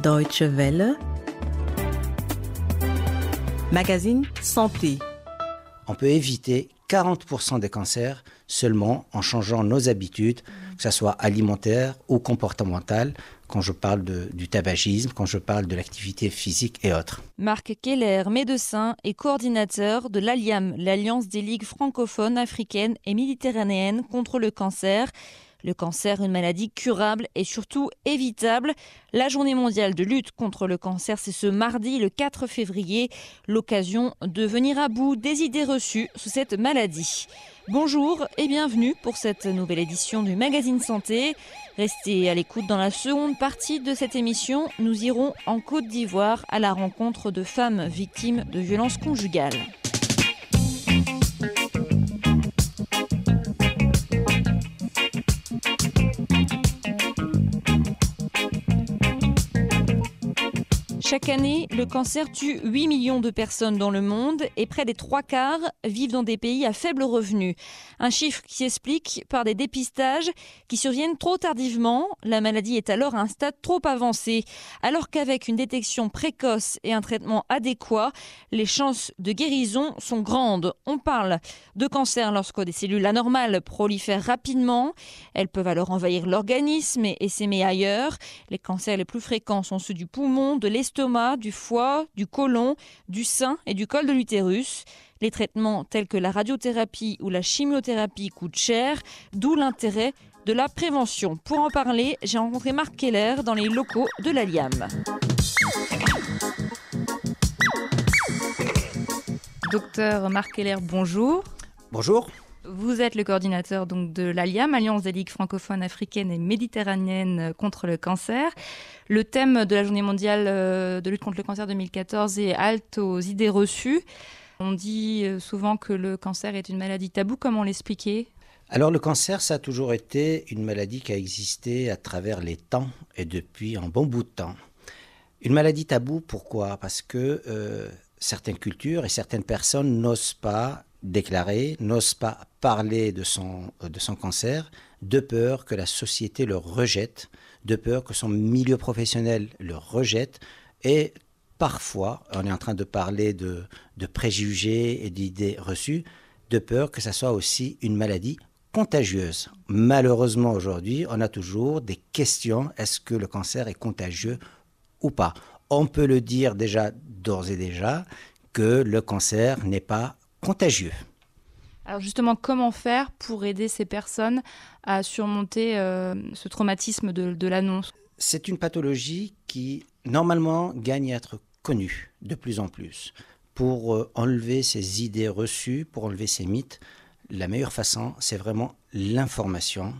Deutsche Welle, magazine Santé. On peut éviter 40% des cancers seulement en changeant nos habitudes, que ce soit alimentaires ou comportementales, quand je parle du tabagisme, quand je parle de l'activité physique et autres. Marc Keller, médecin et coordinateur de l'ALIAM, l'Alliance des ligues francophones, africaines et méditerranéennes contre le cancer. Le cancer, une maladie curable et surtout évitable. La journée mondiale de lutte contre le cancer, c'est ce mardi, le 4 février. L'occasion de venir à bout des idées reçues sur cette maladie. Bonjour et bienvenue pour cette nouvelle édition du magazine Santé. Restez à l'écoute dans la seconde partie de cette émission. Nous irons en Côte d'Ivoire à la rencontre de femmes victimes de violences conjugales. Chaque année, le cancer tue 8 millions de personnes dans le monde et près des 3/4 vivent dans des pays à faible revenu. Un chiffre qui s'explique par des dépistages qui surviennent trop tardivement. La maladie est alors à un stade trop avancé. Alors qu'avec une détection précoce et un traitement adéquat, les chances de guérison sont grandes. On parle de cancer lorsque des cellules anormales prolifèrent rapidement. Elles peuvent alors envahir l'organisme et s'aimer ailleurs. Les cancers les plus fréquents sont ceux du poumon, de l'estomac, du foie, du côlon, du sein et du col de l'utérus. Les traitements tels que la radiothérapie ou la chimiothérapie coûtent cher, d'où l'intérêt de la prévention. Pour en parler, j'ai rencontré Marc Keller dans les locaux de l'ALIAM. Docteur Marc Keller, bonjour. Bonjour. Vous êtes le coordinateur donc de l'ALIAM, Alliance des ligues francophones, africaines et méditerranéennes contre le cancer. Le thème de la journée mondiale de lutte contre le cancer 2014 est halte aux idées reçues. On dit souvent que le cancer est une maladie taboue. Comment l'expliquer ? Alors le cancer, ça a toujours été une maladie qui a existé à travers les temps et depuis un bon bout de temps. Une maladie taboue, pourquoi ? Parce que certaines cultures et certaines personnes n'osent pas déclarer, n'osent pas parler de son cancer, de peur que la société le rejette, de peur que son milieu professionnel le rejette. Et parfois, on est en train de parler de préjugés et d'idées reçues, de peur que ça soit aussi une maladie contagieuse. Malheureusement, aujourd'hui, on a toujours des questions. Est-ce que le cancer est contagieux ou pas ? On peut le dire déjà, d'ores et déjà, que le cancer n'est pas contagieux. Alors justement, comment faire pour aider ces personnes à surmonter ce traumatisme de l'annonce ? C'est une pathologie qui, normalement, gagne à être connue de plus en plus. Pour enlever ces idées reçues, pour enlever ces mythes, la meilleure façon, c'est vraiment l'information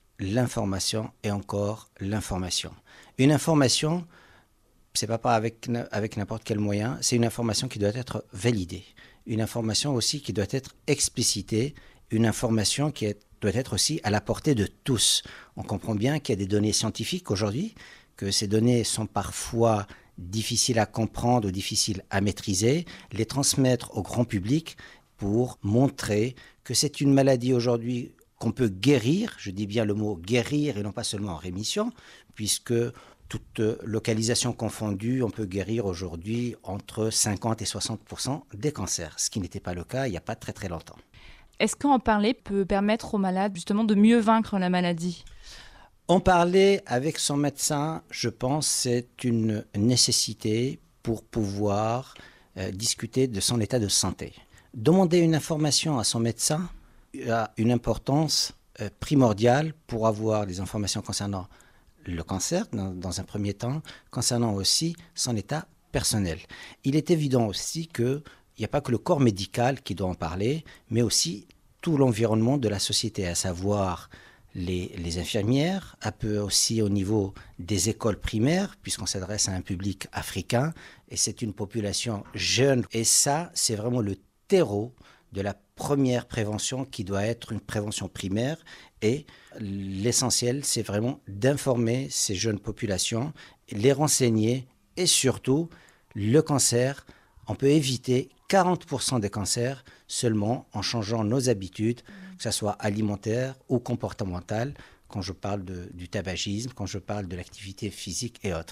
et encore l'information. Une information, c'est pas avec n'importe quel moyen, c'est une information qui doit être validée. Une information aussi qui doit être explicitée, une information qui doit être aussi à la portée de tous. On comprend bien qu'il y a des données scientifiques aujourd'hui, que ces données sont parfois difficiles à comprendre ou difficiles à maîtriser, les transmettre au grand public pour montrer que c'est une maladie aujourd'hui qu'on peut guérir, je dis bien le mot guérir et non pas seulement en rémission, puisque toute localisation confondue, on peut guérir aujourd'hui entre 50 et 60% des cancers, ce qui n'était pas le cas il n'y a pas très très longtemps. Est-ce qu'en parler peut permettre aux malades justement de mieux vaincre la maladie ? En parler avec son médecin, je pense, c'est une nécessité pour pouvoir discuter de son état de santé. Demander une information à son médecin a une importance primordiale pour avoir des informations concernant le cancer, dans un premier temps, concernant aussi son état personnel. Il est évident aussi qu'il n'y a pas que le corps médical qui doit en parler, mais aussi tout l'environnement de la société, à savoir les infirmières, un peu aussi au niveau des écoles primaires, puisqu'on s'adresse à un public africain, et c'est une population jeune. Et ça, c'est vraiment le terreau de la première prévention qui doit être une prévention primaire. Et l'essentiel, c'est vraiment d'informer ces jeunes populations, les renseigner et surtout, le cancer, on peut éviter 40% des cancers seulement en changeant nos habitudes, que ce soit alimentaires ou comportementales, quand je parle du tabagisme, quand je parle de l'activité physique et autres.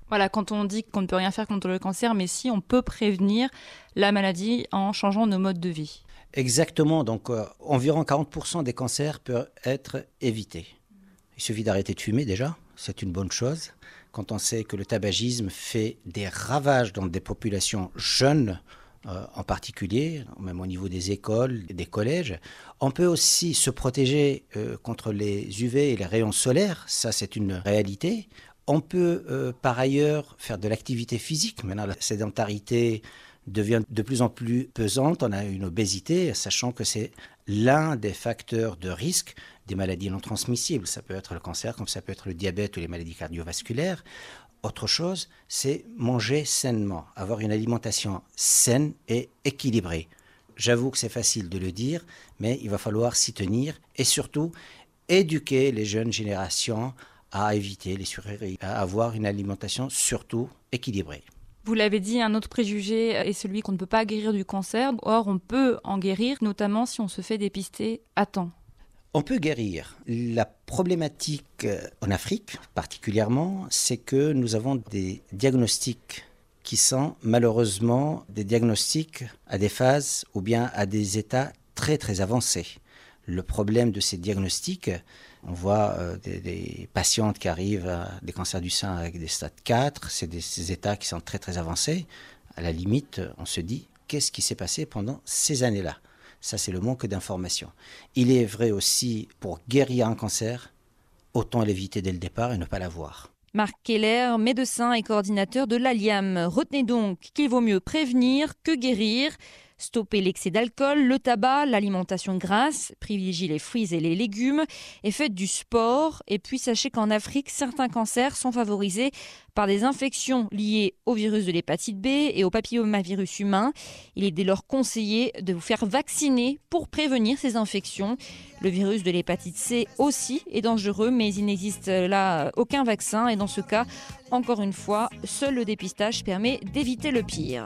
Voilà, quand on dit qu'on ne peut rien faire contre le cancer, mais si on peut prévenir la maladie en changeant nos modes de vie. Exactement, donc environ 40% des cancers peuvent être évités. Il suffit d'arrêter de fumer déjà, c'est une bonne chose. Quand on sait que le tabagisme fait des ravages dans des populations jeunes, en particulier, même au niveau des écoles, des collèges. On peut aussi se protéger contre les UV et les rayons solaires, ça c'est une réalité. On peut par ailleurs faire de l'activité physique. Maintenant, la sédentarité devient de plus en plus pesante. On a une obésité, sachant que c'est l'un des facteurs de risque des maladies non transmissibles. Ça peut être le cancer, comme ça peut être le diabète ou les maladies cardiovasculaires. Autre chose, c'est manger sainement, avoir une alimentation saine et équilibrée. J'avoue que c'est facile de le dire, mais il va falloir s'y tenir et surtout éduquer les jeunes générations à éviter les sucreries, à avoir une alimentation surtout équilibrée. Vous l'avez dit, un autre préjugé est celui qu'on ne peut pas guérir du cancer. Or, on peut en guérir, notamment si on se fait dépister à temps. On peut guérir. La problématique en Afrique particulièrement, c'est que nous avons des diagnostics qui sont malheureusement des diagnostics à des phases ou bien à des états très très avancés. Le problème de ces diagnostics, on voit des patientes qui arrivent à des cancers du sein avec des stades 4, c'est ces états qui sont très très avancés. À la limite, on se dit, qu'est-ce qui s'est passé pendant ces années-là ? Ça, c'est le manque d'information. Il est vrai aussi, pour guérir un cancer, autant l'éviter dès le départ et ne pas l'avoir. Marc Keller, médecin et coordinateur de l'Aliam. Retenez donc qu'il vaut mieux prévenir que guérir. Stopper l'excès d'alcool, le tabac, l'alimentation grasse, privilégier les fruits et les légumes et faites du sport. Et puis sachez qu'en Afrique, certains cancers sont favorisés par des infections liées au virus de l'hépatite B et au papillomavirus humain. Il est dès lors conseillé de vous faire vacciner pour prévenir ces infections. Le virus de l'hépatite C aussi est dangereux, mais il n'existe là aucun vaccin. Et dans ce cas, encore une fois, seul le dépistage permet d'éviter le pire.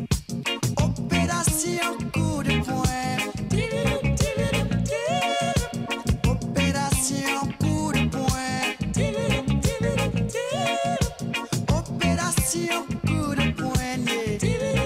Opération coup de poing. Opération coup de poing. Opération coup de poignet.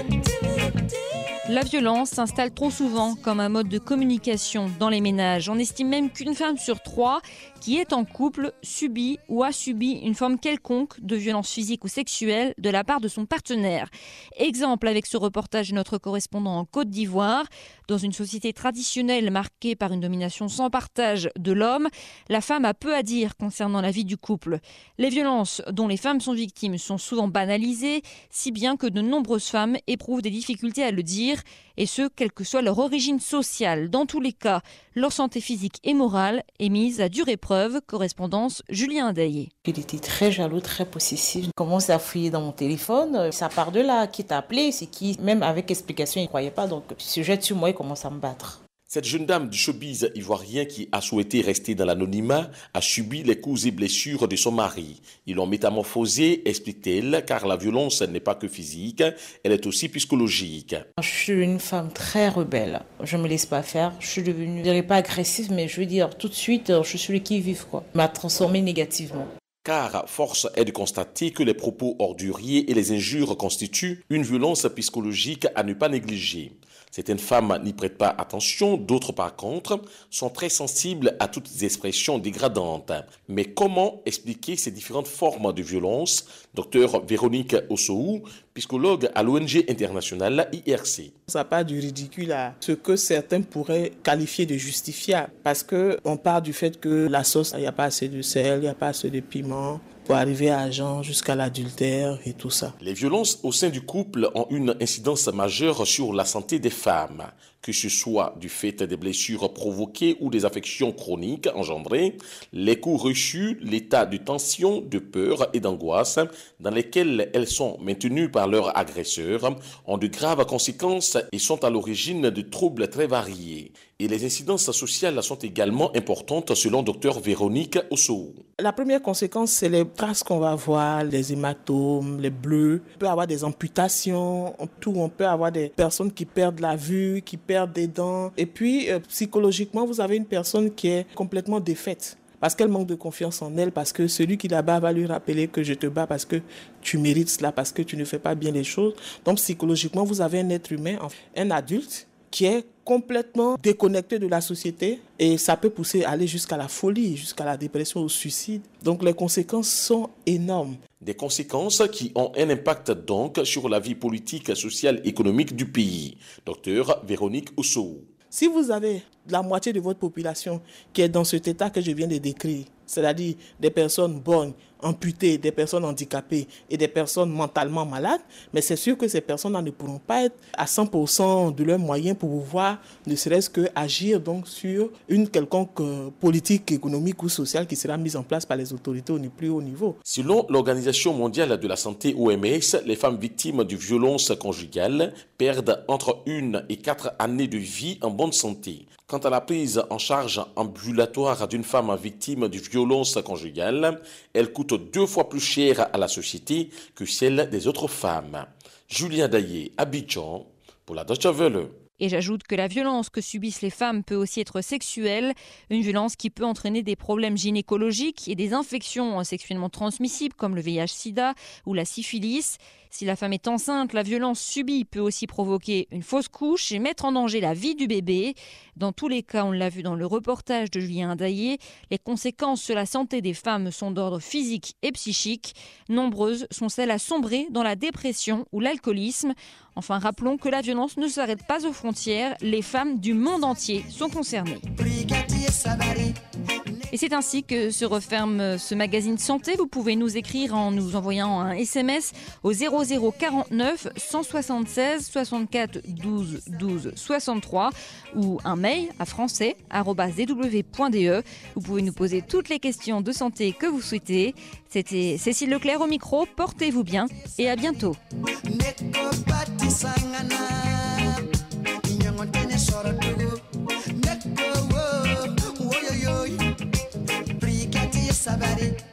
La violence s'installe trop souvent comme un mode de communication dans les ménages. On estime même qu'une femme sur 3 qui est en couple subit ou a subi une forme quelconque de violence physique ou sexuelle de la part de son partenaire. Exemple avec ce reportage de notre correspondant en Côte d'Ivoire. Dans une société traditionnelle marquée par une domination sans partage de l'homme, la femme a peu à dire concernant la vie du couple. Les violences dont les femmes sont victimes sont souvent banalisées, si bien que de nombreuses femmes éprouvent des difficultés à le dire, et ce, quelle que soit leur origine sociale. Dans tous les cas, leur santé physique et morale est mise à dure épreuve. Correspondance Julien Daillé. Il était très jaloux, très possessif. Il commence à fouiller dans mon téléphone. Ça part de là. Qui t'a appelé, c'est qui. Même avec explication, il ne croyait pas. Donc, il se jette sur moi et commence à me battre. Cette jeune dame du showbiz ivoirien qui a souhaité rester dans l'anonymat a subi les coups et blessures de son mari. Ils l'ont métamorphosée, explique-t-elle, car la violence n'est pas que physique, elle est aussi psychologique. Je suis une femme très rebelle. Je ne me laisse pas faire. Je suis devenue, je dirais pas agressive, mais je veux dire tout de suite, je suis le qui-vive, quoi. M'a transformée négativement. Car force est de constater que les propos orduriers et les injures constituent une violence psychologique à ne pas négliger. Certaines femmes n'y prêtent pas attention, d'autres par contre sont très sensibles à toutes les expressions dégradantes. Mais comment expliquer ces différentes formes de violence? Docteur Véronique Ossoou, psychologue à l'ONG internationale IRC. Ça part du ridicule à ce que certains pourraient qualifier de justifiable. Parce qu'on part du fait que la sauce, il n'y a pas assez de sel, il n'y a pas assez de piment, pour arriver à agent jusqu'à l'adultère et tout ça. Les violences au sein du couple ont une incidence majeure sur la santé des femmes, que ce soit du fait des blessures provoquées ou des affections chroniques engendrées, les coups reçus, l'état de tension, de peur et d'angoisse dans lesquels elles sont maintenues par leur agresseur ont de graves conséquences et sont à l'origine de troubles très variés. Et les incidences sociales sont également importantes selon Dr Véronique Ossoou. La première conséquence, c'est les traces qu'on va voir, les hématomes, les bleus. On peut avoir des amputations, on peut avoir des personnes qui perdent la vue, qui perdent des dents. Et puis, psychologiquement, vous avez une personne qui est complètement défaite. parce qu'elle manque de confiance en elle, parce que celui qui la bat va lui rappeler que je te bats parce que tu mérites cela, parce que tu ne fais pas bien les choses. Donc psychologiquement, vous avez un être humain, un adulte qui est complètement déconnecté de la société et ça peut pousser à aller jusqu'à la folie, jusqu'à la dépression, au suicide. Donc les conséquences sont énormes. Des conséquences qui ont un impact donc sur la vie politique, sociale, économique du pays. Docteur Véronique Oussou. Si vous avez la moitié de votre population qui est dans cet état que je viens de décrire, c'est-à-dire des personnes borgnes, amputées, des personnes handicapées et des personnes mentalement malades, mais c'est sûr que ces personnes-là ne pourront pas être à 100% de leurs moyens pour pouvoir ne serait-ce que agir donc sur une quelconque politique économique ou sociale qui sera mise en place par les autorités au plus haut niveau. Selon l'Organisation mondiale de la santé OMS, les femmes victimes de violences conjugales perdent entre 1 et 4 années de vie en bonne santé. Quant à la prise en charge ambulatoire d'une femme victime de violences conjugales, elle coûte 2 fois plus cher à la société que celle des autres femmes. Julien Daillé, Abidjan, pour la Deutsche Welle. Et j'ajoute que la violence que subissent les femmes peut aussi être sexuelle, une violence qui peut entraîner des problèmes gynécologiques et des infections sexuellement transmissibles comme le VIH-Sida ou la syphilis. Si la femme est enceinte, la violence subie peut aussi provoquer une fausse couche et mettre en danger la vie du bébé. Dans tous les cas, on l'a vu dans le reportage de Julien Daillé, les conséquences sur la santé des femmes sont d'ordre physique et psychique. Nombreuses sont celles à sombrer dans la dépression ou l'alcoolisme. Enfin, rappelons que la violence ne s'arrête pas aux frontières. Les femmes du monde entier sont concernées. Et c'est ainsi que se referme ce magazine santé. Vous pouvez nous écrire en nous envoyant un SMS au 0049 176 64 12 12 63 ou un mail à français@zw.de. Vous pouvez nous poser toutes les questions de santé que vous souhaitez. C'était Cécile Leclerc au micro. Portez-vous bien et à bientôt. Sabari